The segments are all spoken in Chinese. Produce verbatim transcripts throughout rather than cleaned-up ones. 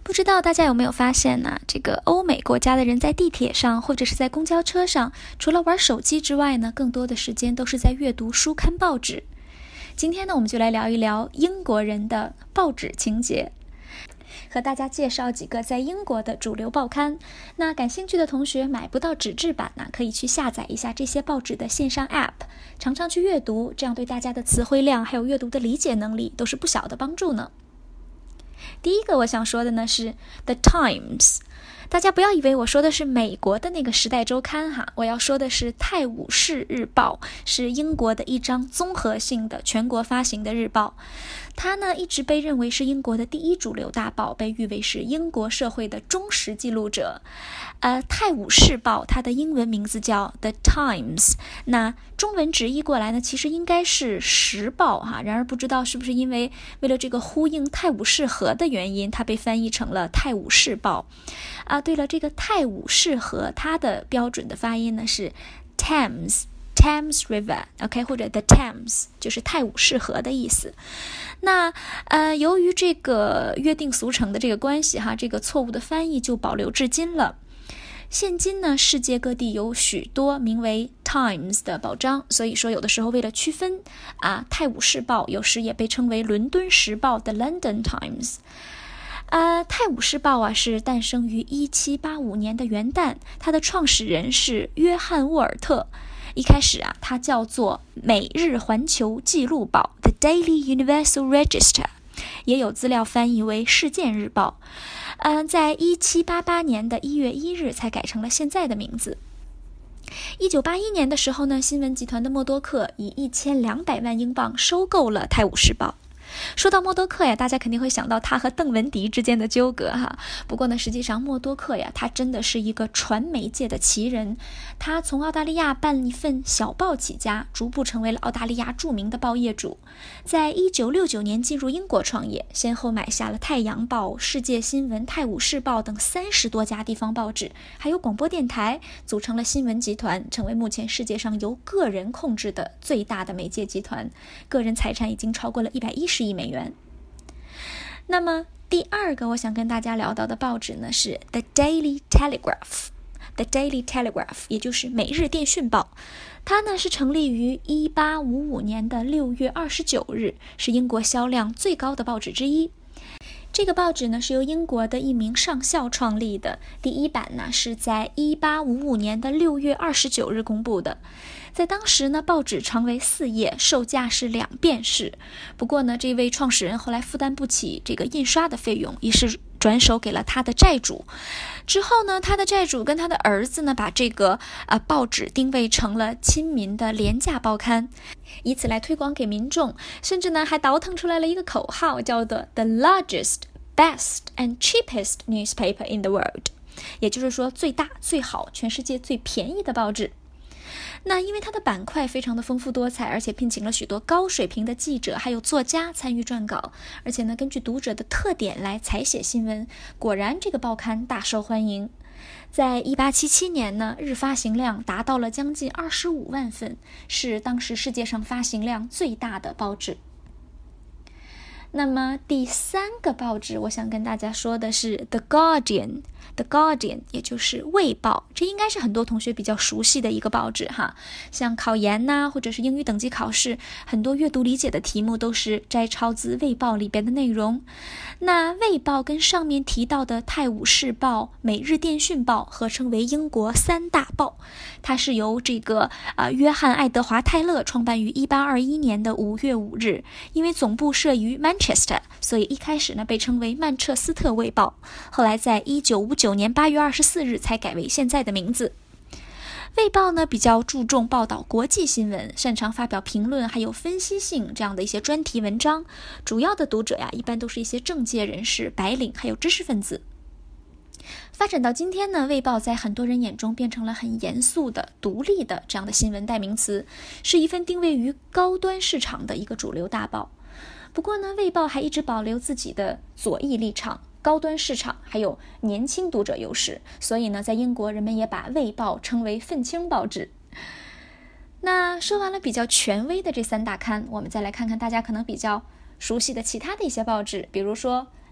不知道大家有没有发现呢？这个欧美国家的人在地铁上或者是在公交车上，除了玩手机之外呢，更多的时间都是在阅读书刊报纸。今天呢，我们就来聊一聊英国人的报纸情节，和大家介绍几个在英国的主流报刊。那感兴趣的同学买不到纸质版呢，可以去下载一下这些报纸的线上 App， 常常去阅读，这样对大家的词汇量还有阅读的理解能力都是不小的帮助呢。第一个我想说的呢是 The Times， 大家不要以为我说的是美国的那个时代周刊哈，我要说的是泰晤士日报，是英国的一张综合性的全国发行的日报。它呢一直被认为是英国的第一主流大报，被誉为是英国社会的忠实记录者。呃，泰晤士报它的英文名字叫 The Times， 那中文直译过来呢，其实应该是时报哈。然而不知道是不是因为为了这个呼应泰晤士河的原因，它被翻译成了泰晤士报。啊，对了，这个泰晤士河它的标准的发音呢是 Thames。Thames River，OK，、okay? 或者 The Thames 就是泰晤士河的意思。那呃，由于这个约定俗成的这个关系哈，这个错误的翻译就保留至今了。现今呢，世界各地有许多名为 Times 的报章，所以说有的时候为了区分啊，泰晤士报有时也被称为伦敦时报的 London Times。呃，泰晤士报啊是诞生于一七八五年的元旦，它的创始人是约翰沃尔特。一开始啊，它叫做每日环球记录报 The Daily Universal Register， 也有资料翻译为事件日报。嗯、呃，在一七八八年的一月一日才改成了现在的名字。一九八一年的时候呢，新闻集团的默多克以一千两百万英镑收购了泰晤士报。说到默多克呀，大家肯定会想到他和邓文迪之间的纠葛哈。不过呢，实际上默多克呀，他真的是一个传媒界的奇人。他从澳大利亚办一份小报起家，逐步成为了澳大利亚著名的报业主。在一九六九年进入英国创业，先后买下了《太阳报》、《世界新闻》、《泰晤士报》等三十多家地方报纸，还有广播电台，组成了新闻集团，成为目前世界上由个人控制的最大的媒介集团，个人财产已经超过了一百一十亿美元。那么第二个我想跟大家聊到的报纸呢是 The Daily Telegraph。The Daily Telegraph 也就是每日电讯报，它呢是成立于一八五五年的六月二十九日，是英国销量最高的报纸之一。这个报纸呢是由英国的一名上校创立的，第一版呢是在一八五五年的六月二十九日公布的。在当时呢，报纸长为四页，售价是两便士。不过呢，这位创始人后来负担不起这个印刷的费用，于是转手给了他的债主。之后呢，他的债主跟他的儿子呢，把这个呃报纸定位成了亲民的廉价报刊，以此来推广给民众，甚至呢还倒腾出来了一个口号，叫做 The largest, best and cheapest newspaper in the world， 也就是说最大、最好、全世界最便宜的报纸。那因为它的板块非常的丰富多彩，而且聘请了许多高水平的记者还有作家参与撰稿，而且呢根据读者的特点来采写新闻，果然这个报刊大受欢迎。在一八七七年呢，日发行量达到了将近二十五万份，是当时世界上发行量最大的报纸。那么第三个报纸我想跟大家说的是 The Guardian。The Guardian 也就是卫报，这应该是很多同学比较熟悉的一个报纸哈。像考研呐、啊，或者是英语等级考试，很多阅读理解的题目都是摘抄自卫报里边的内容。那卫报跟上面提到的泰晤士报、每日电讯报合称为英国三大报。它是由这个呃约翰爱德华泰勒创办于一八二一年的五月五日，因为总部设于 Manchester， 所以一开始呢被称为曼彻斯特卫报，后来在一九五九年八月二十四日才改为现在的名字。卫报呢比较注重报道国际新闻，擅长发表评论还有分析性这样的一些专题文章，主要的读者呀一般都是一些政界人士、白领还有知识分子。发展到今天呢，卫报在很多人眼中变成了很严肃的、独立的这样的新闻代名词，是一份定位于高端市场的一个主流大报。不过呢，卫报还一直保留自己的左翼立场、高端市场还有年轻读者优势，所以呢，在英国人们也把卫报称为愤青报纸。那说完了比较权威的这三大刊，我们再来看看大家可能比较熟悉的其他的一些报纸，比如说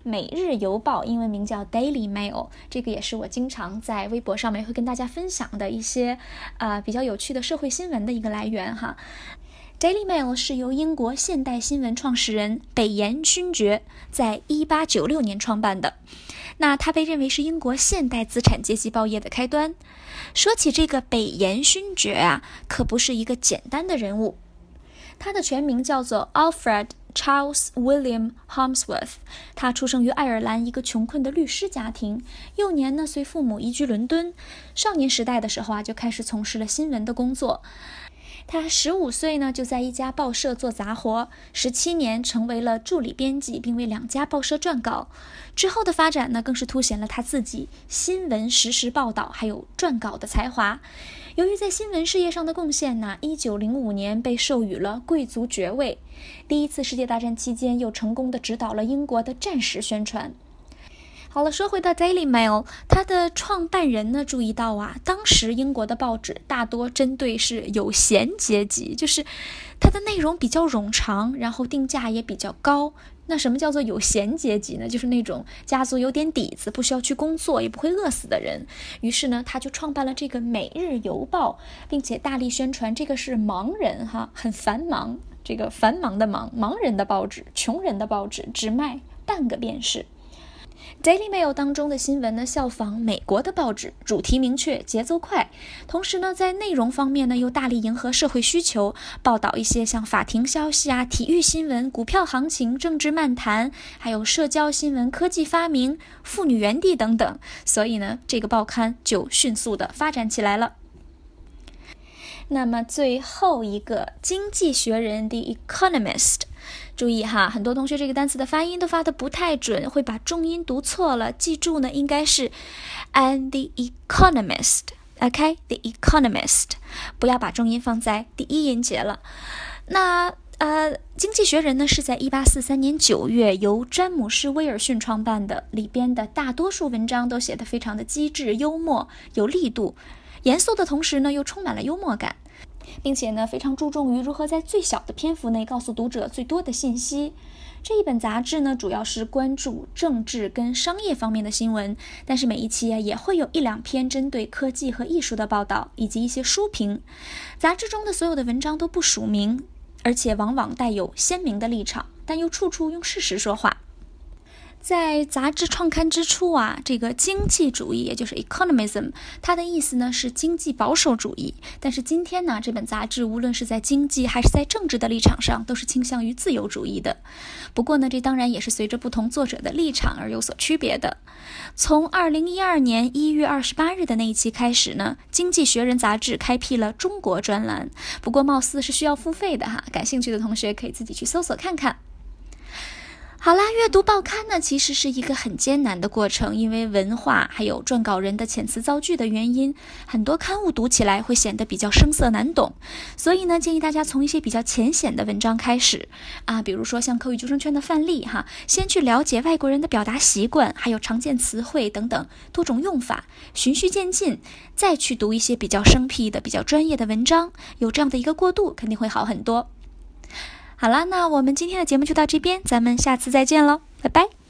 每日邮报，英文名叫 Daily Mail， 这个也是我经常在微博上面会跟大家分享的一些呃比较有趣的社会新闻的一个来源哈。Daily Mail 是由英国现代新闻创始人北岩勋爵在一八九六年创办的。那他被认为是英国现代资产阶级报业的开端。说起这个北岩勋爵啊，可不是一个简单的人物。他的全名叫做 Alfred Charles William Harmsworth， 他出生于爱尔兰一个穷困的律师家庭，幼年呢随父母移居伦敦，少年时代的时候啊就开始从事了新闻的工作。他十五岁呢就在一家报社做杂活，十七年成为了助理编辑，并为两家报社撰稿。之后的发展呢更是凸显了他自己新闻实时报道还有撰稿的才华。由于在新闻事业上的贡献呢，一九零五年被授予了贵族爵位。第一次世界大战期间又成功地指导了英国的战时宣传。好了，说回到 Daily Mail， 它的创办人呢注意到啊，当时英国的报纸大多针对是有闲阶级，就是它的内容比较冗长，然后定价也比较高。那什么叫做有闲阶级呢？就是那种家族有点底子，不需要去工作也不会饿死的人。于是呢，他就创办了这个每日邮报，并且大力宣传这个是盲人哈，很繁忙，这个繁忙的忙，盲人的报纸，穷人的报纸，只卖半个便士。Daily Mail 当中的新闻呢，效仿美国的报纸，主题明确，节奏快。同时呢，在内容方面呢，又大力迎合社会需求，报道一些像法庭消息啊、体育新闻、股票行情、政治漫谈，还有社交新闻、科技发明、妇女园地等等。所以呢，这个报刊就迅速的发展起来了。那么最后一个，经济学人 The Economist， 注意哈，很多同学这个单词的发音都发得不太准，会把重音读错了。记住呢，应该是 and the Economist， OK， The Economist， 不要把重音放在第一音节了。那呃，经济学人呢是在一八四三年九月由詹姆士·威尔逊创办的，里边的大多数文章都写得非常的机智、幽默、有力度。严肃的同时呢，又充满了幽默感，并且呢，非常注重于如何在最小的篇幅内告诉读者最多的信息。这一本杂志呢，主要是关注政治跟商业方面的新闻，但是每一期啊，也会有一两篇针对科技和艺术的报道，以及一些书评。杂志中的所有的文章都不署名，而且往往带有鲜明的立场，但又处处用事实说话。在杂志创刊之初啊，这个经济主义也就是 economism， 它的意思呢是经济保守主义。但是今天呢，这本杂志无论是在经济还是在政治的立场上，都是倾向于自由主义的。不过呢，这当然也是随着不同作者的立场而有所区别的。从二零一二年一月二十八日的那一期开始呢，经济学人杂志开辟了中国专栏，不过貌似是需要付费的哈，感兴趣的同学可以自己去搜索看看。好啦，阅读报刊呢，其实是一个很艰难的过程，因为文化还有撰稿人的遣词造句的原因，很多刊物读起来会显得比较生涩难懂。所以呢，建议大家从一些比较浅显的文章开始啊，比如说像口语救生圈的范例哈，先去了解外国人的表达习惯，还有常见词汇等等多种用法，循序渐进，再去读一些比较生僻的、比较专业的文章，有这样的一个过渡，肯定会好很多。好了，那我们今天的节目就到这边，咱们下次再见喽，拜拜。